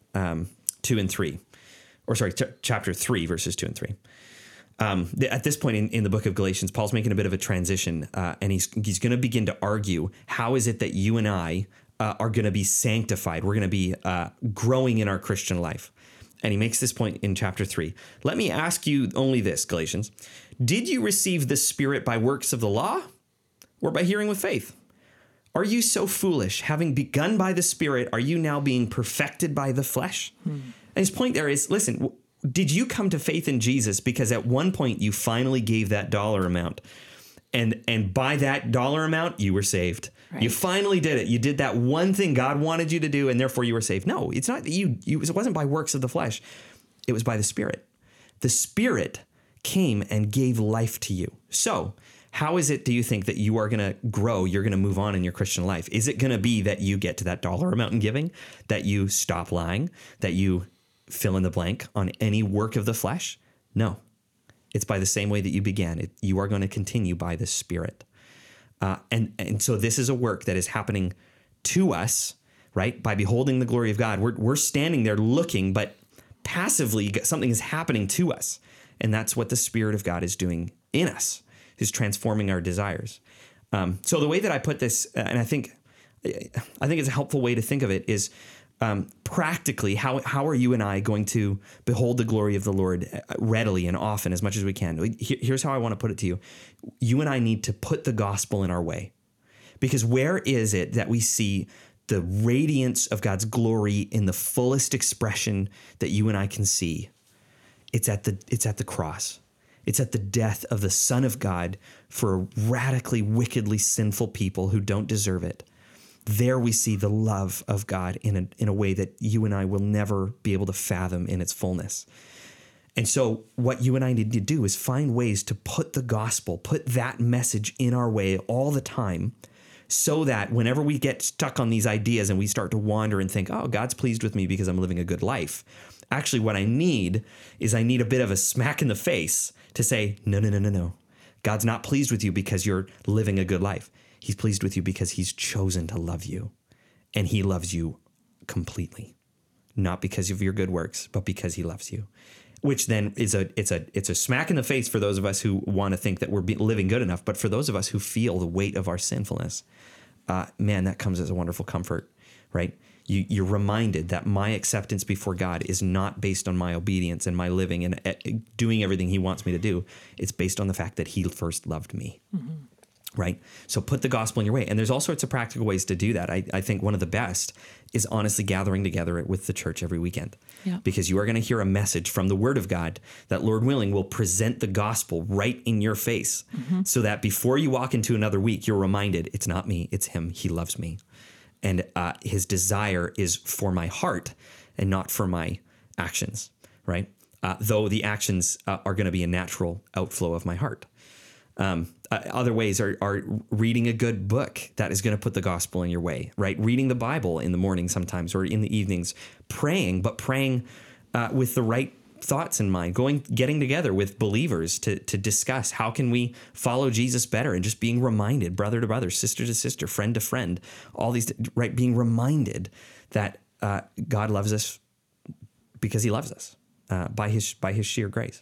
S2: 2 and 3. Or sorry, chapter 3, verses 2 and 3. At this point in the book of Galatians, Paul's making a bit of a transition, and he's going to begin to argue, how is it that you and I are going to be sanctified? We're going to be growing in our Christian life. And he makes this point in chapter 3. Let me ask you only this, Galatians. Did you receive the Spirit by works of the law or by hearing with faith? Are you so foolish? Having begun by the Spirit, are you now being perfected by the flesh? And his point there is, listen, did you come to faith in Jesus because at one point you finally gave that dollar amount? And by that dollar amount, you were saved. Right. You finally did it. You did that one thing God wanted you to do, and therefore you were saved. No, it's not that it wasn't by works of the flesh. It was by the Spirit. The Spirit came and gave life to you. So how is it, do you think, that you are going to grow, you're going to move on in your Christian life? Is it going to be that you get to that dollar amount in giving, that you stop lying, that you fill in the blank on any work of the flesh? No. It's by the same way that you began. You are going to continue by the Spirit. And so this is a work that is happening to us, right? By beholding the glory of God. We're standing there looking, but passively something is happening to us. And that's what the Spirit of God is doing in us, is transforming our desires. So the way that I put this, and I think it's a helpful way to think of it, is practically, how are you and I going to behold the glory of the Lord readily and often as much as we can? Here's how I want to put it to you. You and I need to put the gospel in our way, because where is it that we see the radiance of God's glory in the fullest expression that you and I can see? It's at the cross. It's at the death of the Son of God for radically, wickedly sinful people who don't deserve it. There we see the love of God in a way that you and I will never be able to fathom in its fullness. And so what you and I need to do is find ways to put the gospel, put that message in our way all the time, so that whenever we get stuck on these ideas and we start to wander and think, oh, God's pleased with me because I'm living a good life. Actually, what I need is a bit of a smack in the face to say, no. God's not pleased with you because you're living a good life. He's pleased with you because he's chosen to love you, and he loves you completely, not because of your good works, but because he loves you, which then is it's a smack in the face for those of us who want to think that we're living good enough. But for those of us who feel the weight of our sinfulness, man, that comes as a wonderful comfort, right? You're reminded that my acceptance before God is not based on my obedience and my living and doing everything he wants me to do. It's based on the fact that he first loved me. Mm-hmm. Right? So put the gospel in your way. And there's all sorts of practical ways to do that. I think one of the best is honestly gathering together with the church every weekend. Yeah. Because you are going to hear a message from the Word of God that, Lord willing, will present the gospel right in your face, so that before you walk into another week, you're reminded, it's not me, it's him. He loves me. And his desire is for my heart and not for my actions, right? Though the actions are going to be a natural outflow of my heart. Other ways are reading a good book that is going to put the gospel in your way, right? Reading the Bible in the morning sometimes, or in the evenings, praying with the right thoughts in mind, getting together with believers to discuss how can we follow Jesus better, and just being reminded, brother to brother, sister to sister, friend to friend, all these, right? Being reminded that God loves us because he loves us by his sheer grace.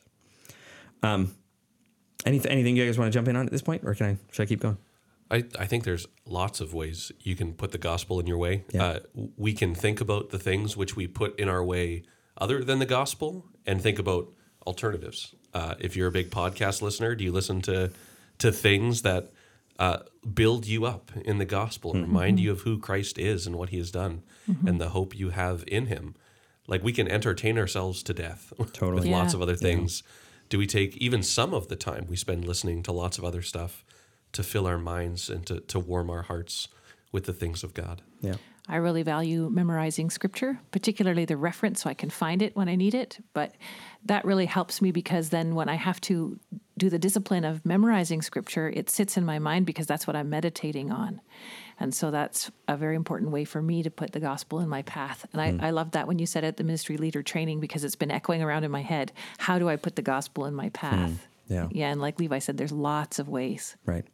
S2: Anything you guys want to jump in on at this point, or should I keep going?
S3: I think there's lots of ways you can put the gospel in your way. Yeah. We can think about the things which we put in our way other than the gospel, and think about alternatives. If you're a big podcast listener, do you listen to things that build you up in the gospel and remind you of who Christ is and what he has done and the hope you have in him? Like, we can entertain ourselves to death with lots of other things. Yeah. Do we take even some of the time we spend listening to lots of other stuff to fill our minds and to warm our hearts with the things of God?
S2: Yeah.
S1: I really value memorizing scripture, particularly the reference, so I can find it when I need it. But that really helps me, because then when I have to do the discipline of memorizing scripture, it sits in my mind because that's what I'm meditating on. And so that's a very important way for me to put the gospel in my path. And I love that when you said at the ministry leader training, because it's been echoing around in my head. How do I put the gospel in my path?
S2: Yeah.
S1: Yeah. And like Levi said, there's lots of ways.
S2: Right.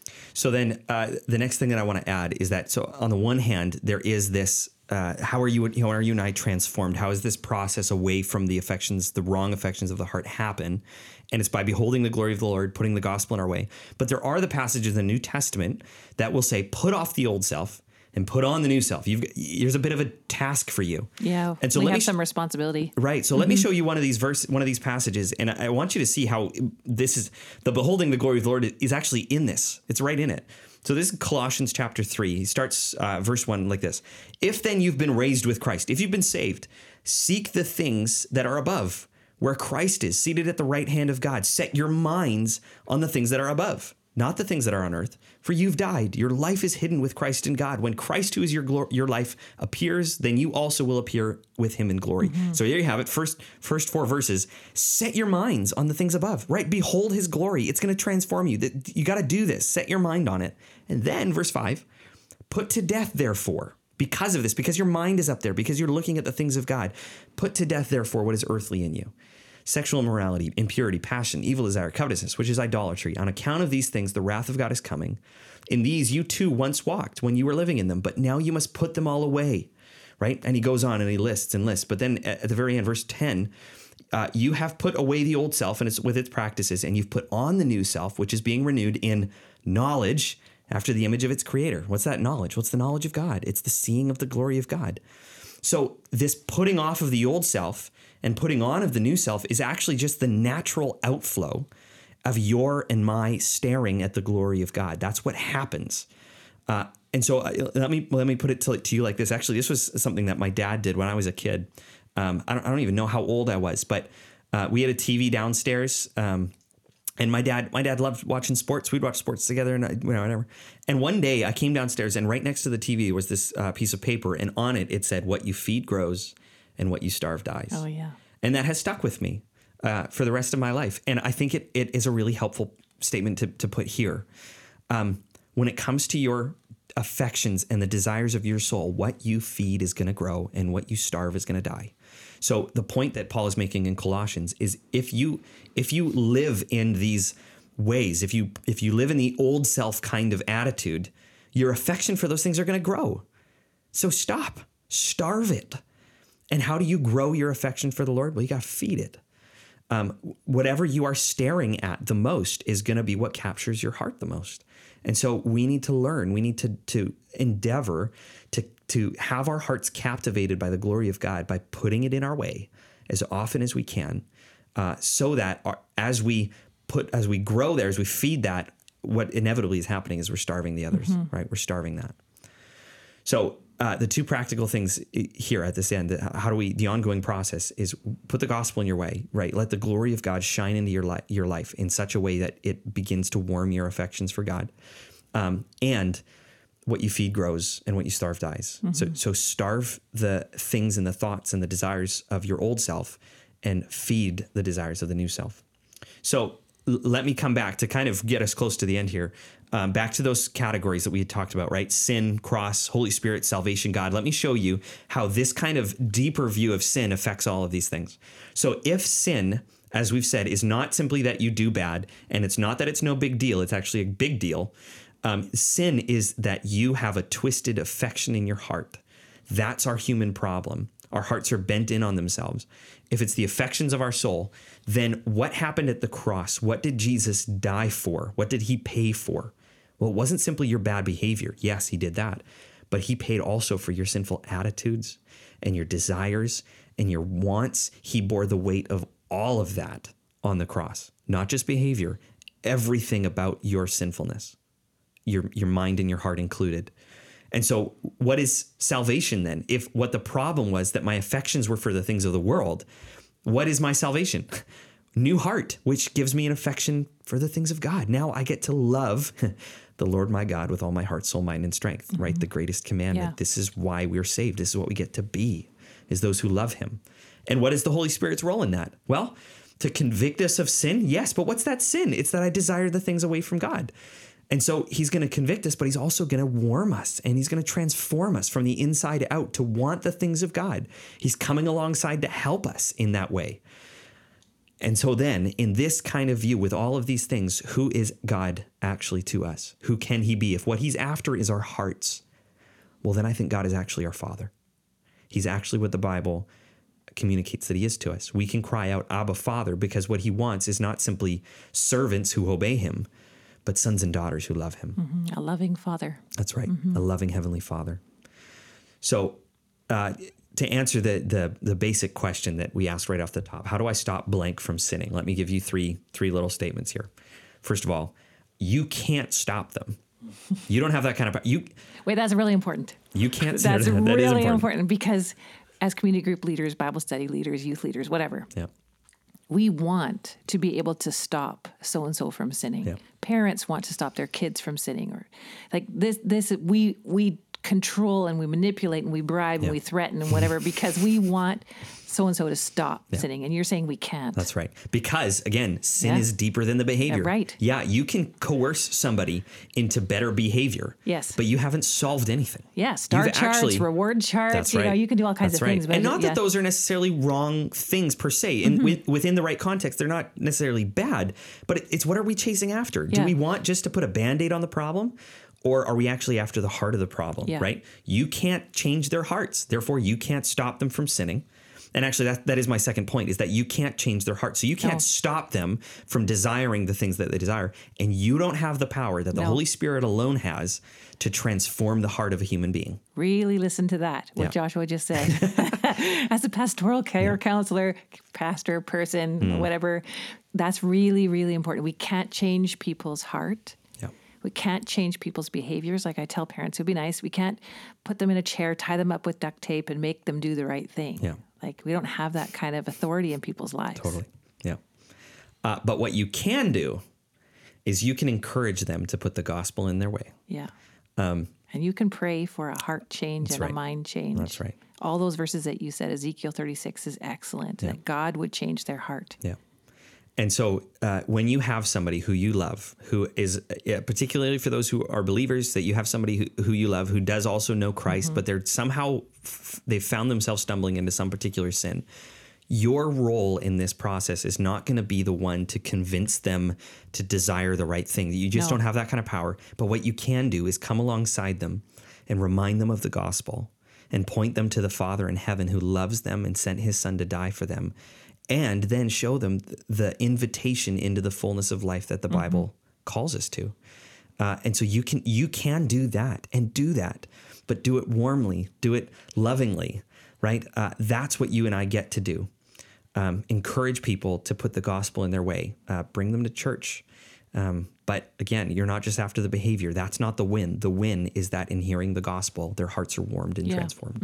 S2: So then the next thing that I want to add is that, so on the one hand, there is this, how are you and I transformed? How is this process away from the wrong affections of the heart happen? And it's by beholding the glory of the Lord, putting the gospel in our way. But there are the passages in the New Testament that will say, put off the old self and put on the new self. There's a bit of a task for you.
S1: Yeah,
S2: and so
S1: we have some responsibility.
S2: Right. So let me show you one of these passages, and I want you to see how this is, the beholding the glory of the Lord is actually in this. It's right in it. So this is Colossians chapter 3. He starts verse 1 like this. If then you've been raised with Christ, if you've been saved, seek the things that are above, where Christ is, seated at the right hand of God. Set your minds on the things that are above, not the things that are on earth. For you've died. Your life is hidden with Christ in God. When Christ, who is your life, appears, then you also will appear with him in glory. So there you have it. First 4 verses. Set your minds on the things above, right? Behold his glory. It's going to transform you. You got to do this. Set your mind on it. And then verse 5, put to death, therefore, because of this, because your mind is up there, because you're looking at the things of God. Put to death, therefore, what is earthly in you. Sexual immorality, impurity, passion, evil desire, covetousness, which is idolatry. On account of these things, the wrath of God is coming. In these you too once walked when you were living in them, but now you must put them all away, right? And he goes on and he lists and lists. But then at the very end, verse 10, you have put away the old self and it's with its practices, and you've put on the new self, which is being renewed in knowledge after the image of its creator. What's that knowledge? What's the knowledge of God? It's the seeing of the glory of God. So this putting off of the old self and putting on of the new self is actually just the natural outflow of your and my staring at the glory of God. That's what happens. And so let me put it to you like this. Actually, this was something that my dad did when I was a kid. I don't even know how old I was, but we had a TV downstairs. And my dad loved watching sports. We'd watch sports together and whatever. And one day I came downstairs, and right next to the TV was this piece of paper, and on it said, "What you feed grows, and what you starve dies."
S1: Oh yeah.
S2: And that has stuck with me for the rest of my life. And I think it is a really helpful statement to put here. When it comes to your affections and the desires of your soul, what you feed is going to grow, and what you starve is going to die. So the point that Paul is making in Colossians is if you live in these ways, if you live in the old self kind of attitude, your affection for those things are going to grow. So starve it. And how do you grow your affection for the Lord? Well, you got to feed it. Whatever you are staring at the most is going to be what captures your heart the most. And so we need to learn, we need to endeavor to have our hearts captivated by the glory of God by putting it in our way as often as we can, so that as we grow there, as we feed that, what inevitably is happening is we're starving the others, right? We're starving that. So the two practical things here at this end, the ongoing process is put the gospel in your way, right? Let the glory of God shine into your life in such a way that it begins to warm your affections for God. And what you feed grows, and what you starve dies. So starve the things and the thoughts and the desires of your old self, and feed the desires of the new self. So let me come back to kind of get us close to the end here. Back to those categories that we had talked about, right? Sin, cross, Holy Spirit, salvation, God. Let me show you how this kind of deeper view of sin affects all of these things. So if sin, as we've said, is not simply that you do bad, and it's not that it's no big deal, it's actually a big deal. Sin is that you have a twisted affection in your heart. That's our human problem. Our hearts are bent in on themselves. If it's the affections of our soul, then what happened at the cross? What did Jesus die for? What did he pay for? Well, it wasn't simply your bad behavior. Yes, he did that. But he paid also for your sinful attitudes and your desires and your wants. He bore the weight of all of that on the cross, not just behavior, everything about your sinfulness, your mind and your heart included. And so what is salvation then? If what the problem was that my affections were for the things of the world, what is my salvation? New heart, which gives me an affection for the things of God. Now I get to love the Lord my God with all my heart, soul, mind, and strength, right? The greatest commandment. Yeah. This is why we're saved. This is what we get to be, is those who love him. And what is the Holy Spirit's role in that? Well, to convict us of sin, yes, but what's that sin? It's that I desire the things away from God. And so he's going to convict us, but he's also going to warm us, and he's going to transform us from the inside out to want the things of God. He's coming alongside to help us in that way. And so then, in this kind of view, with all of these things, who is God actually to us? Who can he be? If what he's after is our hearts, well, then I think God is actually our Father. He's actually what the Bible communicates that he is to us. We can cry out, Abba, Father, because what he wants is not simply servants who obey him, but sons and daughters who love him.
S1: Mm-hmm. A loving Father.
S2: That's right. A loving Heavenly Father. So to answer the basic question that we asked right off the top, how do I stop blank from sinning? Let me give you three little statements here. First of all, you can't stop them. You don't have that kind of
S1: Wait, that's really important.
S2: You can't.
S1: That's
S2: that
S1: really
S2: is
S1: important because as community group leaders, Bible study leaders, youth leaders, whatever,
S2: Yeah.
S1: we want to be able to stop so-and-so from sinning.
S2: Yeah.
S1: Parents want to stop their kids from sinning, or like this, we control and we manipulate and we bribe and we threaten and whatever because we want so-and-so to stop sinning. And you're saying we can't.
S2: That's right. Because again, sin is deeper than the behavior.
S1: Right.
S2: Yeah, you can coerce somebody into better behavior.
S1: Yes.
S2: But you haven't solved anything.
S1: Yeah, star
S2: You've
S1: charts,
S2: actually-
S1: reward charts,
S2: That's right.
S1: you can do all kinds
S2: That's
S1: of things.
S2: Right. And not that those are necessarily wrong things per se. And within the right context, they're not necessarily bad. But it's what are we chasing after? Do
S1: Yeah.
S2: we want just to put a Band-Aid on the problem? Or are we actually after the heart of the problem, right? You can't change their hearts. Therefore, you can't stop them from sinning. And actually, that is my second point, is that you can't change their hearts. So you can't stop them from desiring the things that they desire. And you don't have the power that the Holy Spirit alone has to transform the heart of a human being.
S1: Really listen to that, what Joshua just said. As a pastoral care counselor, pastor, person, whatever, that's really, really important. We can't change people's heart. We can't change people's behaviors. Like I tell parents, it would be nice. We can't put them in a chair, tie them up with duct tape, and make them do the right thing.
S2: Yeah.
S1: Like we don't have that kind of authority in people's lives.
S2: Totally. Yeah. But what you can do is you can encourage them to put the gospel in their way.
S1: Yeah. And you can pray for a heart change and a mind change.
S2: That's right.
S1: All those verses that you said, Ezekiel 36 is excellent, that God would change their heart.
S2: Yeah. And so when you have somebody who you love, who is, particularly for those who are believers, that you have somebody who you love, who does also know Christ, but they're somehow, they've found themselves stumbling into some particular sin. Your role in this process is not going to be the one to convince them to desire the right thing. You just don't have that kind of power. But what you can do is come alongside them and remind them of the gospel and point them to the Father in heaven who loves them and sent his Son to die for them. And then show them the invitation into the fullness of life that the Bible calls us to. And so you can do that and do that, but do it warmly, do it lovingly, right? That's what you and I get to do. Encourage people to put the gospel in their way, bring them to church. But again, you're not just after the behavior. That's not the win. The win is that in hearing the gospel, their hearts are warmed and transformed,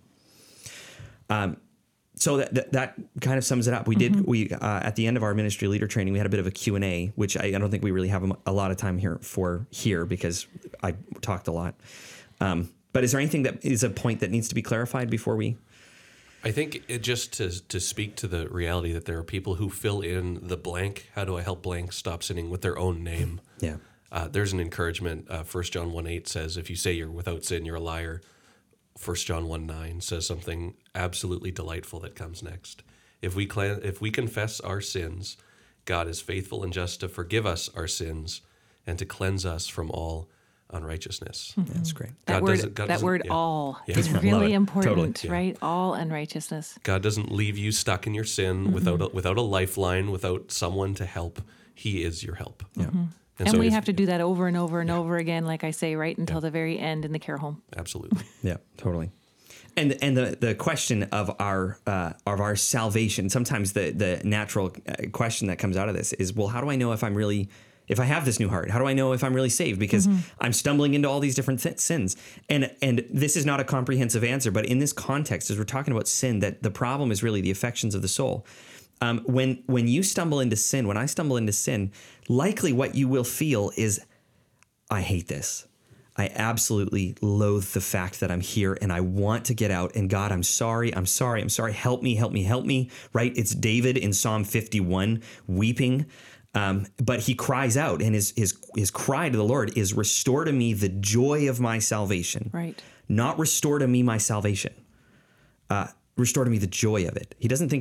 S2: right? So that kind of sums it up. We at the end of our ministry leader training, we had a bit of a Q&A, which I don't think we really have a lot of time here because I talked a lot. But is there anything that is a point that needs to be clarified before we?
S3: I think just to speak to the reality that there are people who fill in the blank, how do I help blank stop sinning, with their own name.
S2: Yeah.
S3: There's an encouragement. 1 John 1:8 says, if you say you're without sin, you're a liar. 1 John 1:9 says something absolutely delightful that comes next. If we confess our sins, God is faithful and just to forgive us our sins and to cleanse us from all unrighteousness.
S2: That's great.
S1: That word all is really important,
S2: Totally.
S1: right? All unrighteousness.
S3: God doesn't leave you stuck in your sin without a lifeline, without someone to help. He is your help.
S2: Yeah.
S1: And so we have to do that over and over and over again, like I say, right until the very end in the care home.
S3: Absolutely.
S2: Yeah, totally. And the question of our salvation, sometimes the natural question that comes out of this is, well, how do I know if I have this new heart? How do I know if I'm really saved? Because I'm stumbling into all these different sins. And this is not a comprehensive answer, but in this context, as we're talking about sin, that the problem is really the affections of the soul. When you stumble into sin, when I stumble into sin, likely what you will feel is, I hate this. I absolutely loathe the fact that I'm here and I want to get out. And God, I'm sorry. Help me. Right? It's David in Psalm 51 weeping. But he cries out, and his cry to the Lord is, restore to me the joy of my salvation.
S1: Right.
S2: Not restore to me my salvation. Restore to me the joy of it. He doesn't think he's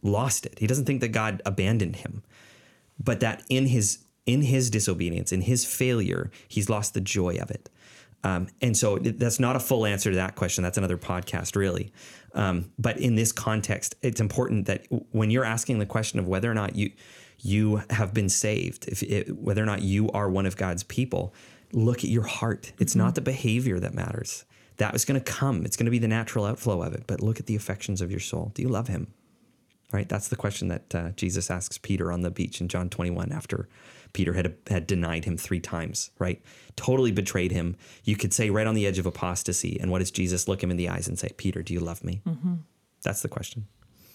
S2: lost it. He doesn't think that God abandoned him, but that in his disobedience, in his failure, he's lost the joy of it. And so that's not a full answer to that question. That's another podcast, really. But in this context, it's important that when you're asking the question of whether or not you have been saved, whether or not you are one of God's people, look at your heart. It's not the behavior that matters. That is going to come. It's going to be the natural outflow of it. But look at the affections of your soul. Do you love him? Right? That's the question that Jesus asks Peter on the beach in John 21 after Peter had denied him 3 times, right? Totally betrayed him. You could say right on the edge of apostasy. And what does Jesus look him in the eyes and say? Peter, do you love me? Mm-hmm. That's the question.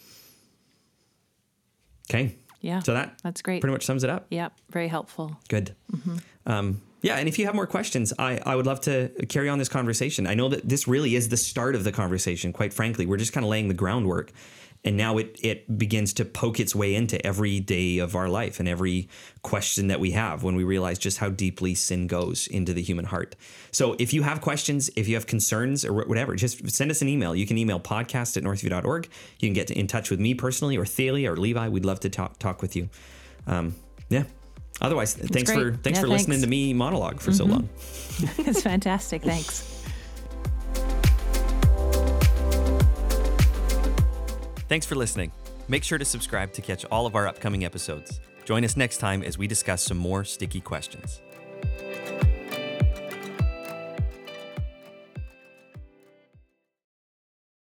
S2: Okay.
S1: Yeah.
S2: So
S1: that's great.
S2: Pretty much sums it up.
S1: Yeah. Very helpful.
S2: Good. Mm-hmm. Yeah. And if you have more questions, I would love to carry on this conversation. I know that this really is the start of the conversation, quite frankly. We're just kind of laying the groundwork. And now it begins to poke its way into every day of our life and every question that we have when we realize just how deeply sin goes into the human heart. So if you have questions, if you have concerns or whatever, just send us an email. You can email podcast@northview.org. You can get in touch with me personally or Thalia or Levi. We'd love to talk with you. Yeah. Otherwise, thanks for listening to me monologue for so long.
S1: It's fantastic. Thanks.
S2: Thanks for listening. Make sure to subscribe to catch all of our upcoming episodes. Join us next time as we discuss some more sticky questions.